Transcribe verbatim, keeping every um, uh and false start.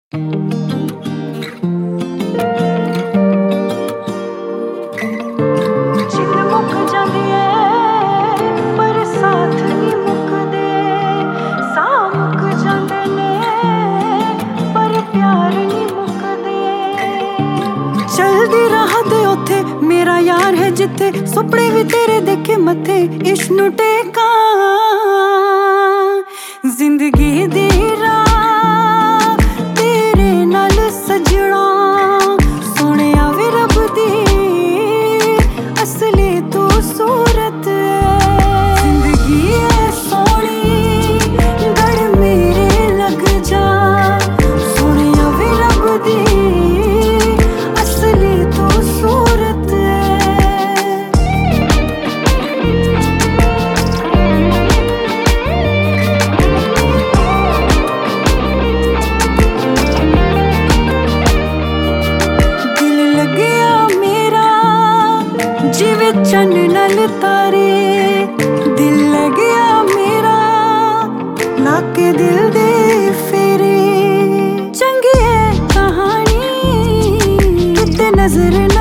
चलदी राह दे उत्थे मेरा यार है जिथे सुपने भी तेरे देखे मथे इश्क नू टेका जिंदगी दी राह तेरे नाल सजना सोहणिया वे रब दी असली तू सूरत जिंदगी है सोहनी गड़ मेरे लग जा सोहणिया वे रब दी जिवे चन नल तारे दिल लग्या मेरा लाके दिल दे फेरे चंगी है कहानी किते नजर